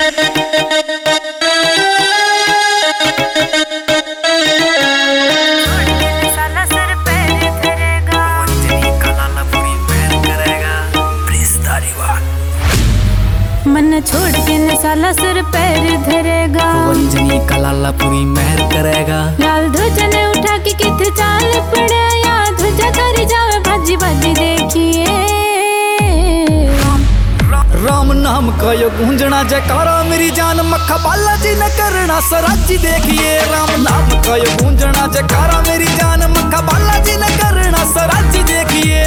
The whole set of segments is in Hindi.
मन छोड़ के न साला सिर पैर धरेगा, वंजनी का लाला पूरी मेहर करेगा। लाल ध्वजा ने उठा के कित चाल पड़े, या ध्वजा करी जावे भाजी भाजी देखिए। राम नाम का यो गूंजना जयकारा मेरी जान, मक्खा बालाजी न करना सराजी देखिए। राम नाम का यो गूंजना जयकारा मेरी जान, मक्खा बालाजी न करना सराजी देखिए।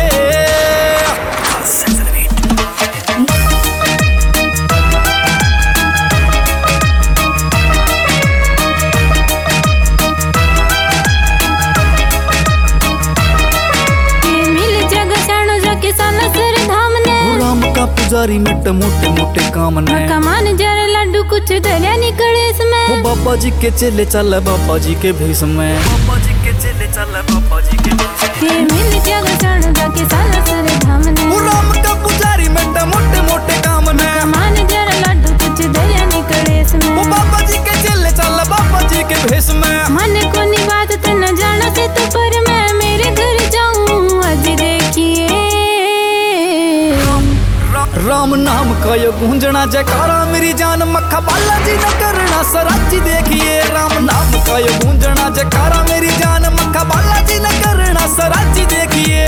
पुजारी मिट मोटे मोटे काम ने, कमान जरा लड्डू कुछ दरिया निकले इसमें। वो बाबा जी के चले चल बाबा जी के भेष में, बाबा जी के चले चल बाबा जी के भेष में। मिल जाएगा चढ़ जाके साला सर धाम ने, वो राम का पुजारी मिट मोटे मोटे काम ने, कमान जरा लड्डू कुछ दरिया निकले इसमें। वो बाबा जी के चले चल बाबा जी के भेष में। मन को नहीं बात तो न जाना से तो, पर मैं मेरे घर जाऊं आज देखिए। राम नाम का यो गूंजना जयकारा मेरी जान, मक्खा बालाजी न करना सराजी देखिए। राम नाम का यो गूंजना जयकारा मेरी जान, मक्खा बालाजी न करना सराजी देखिए।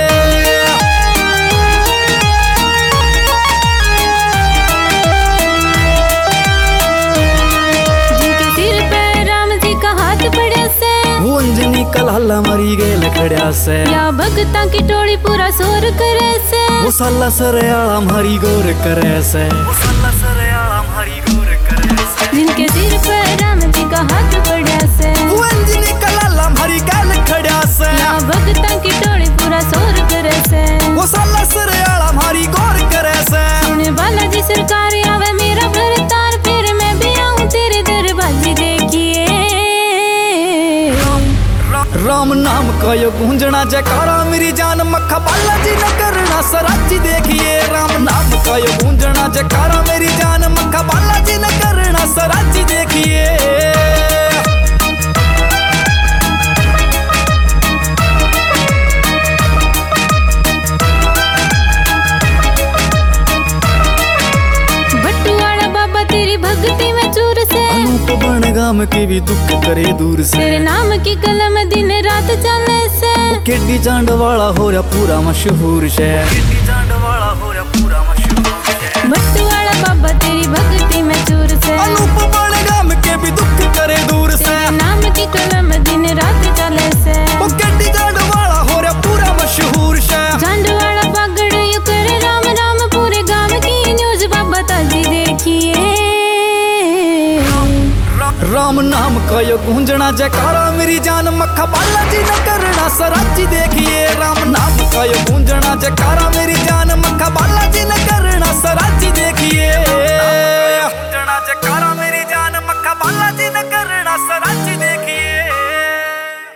जिनके सिर पे राम जी का हाथ पड़े से, वो अंजनी का लाला मरी गए लखड़िया से, या भगता की टोली पूरा शोर करे से। वो साला सरयाला हमारी गौर करे से, वो साला सरयाला हमारी गौर करे से। जिनके सिर पर राम जी का हाथ पड़ा से, वो अंजनी का लाला हमारी गैल खड़िया से, या भगता की टोली पूरा शोर करे से। वो साला सरयाला हमारी गौर करे से। सुने बालाजी सरकार आवे मेरा भरतार, फिर मैं भी आऊं तेरे दरबाजी देखिए। राम नाम का यो गूंजना जयकारा मेरी जान, मक्खा बालाजी न करना सराजी देखिए। राम नाम का यो गूंजना जयकारा मेरी जान, मक्खा बालाजी न करना सराजी देखिए। बटुआड़ा बाबा तेरी भक्ति में चूर से, अनूप बनगाम के भी दुख करे दूर से। तेरे नाम की कलम दिन रात चले से, केडी चांड वाला हो रहा पूरा मशहूर शहर, केडी चांड वाला हो रहा पूरा मशहूर शहर। बटुआड़ा बाबा तेरी भक्ति में चूर से, अनूप बनगाम के भी दुख करे दूर से। तेरे नाम की कलम दिन रात चले से, वो केडी चांड वाला हो रहा पूरा मशहूर शहर। चांद वाला पगड़ यू करे राम राम, पूरे गांव की न्यूज बाबा ताजी देखिए। राम नाम का यो गूंजना जयकारा मेरी जान, मक्खा बालाजी न करना सराजी देखिए। राम नाम का यो गूंजना जयकारा मेरी जान,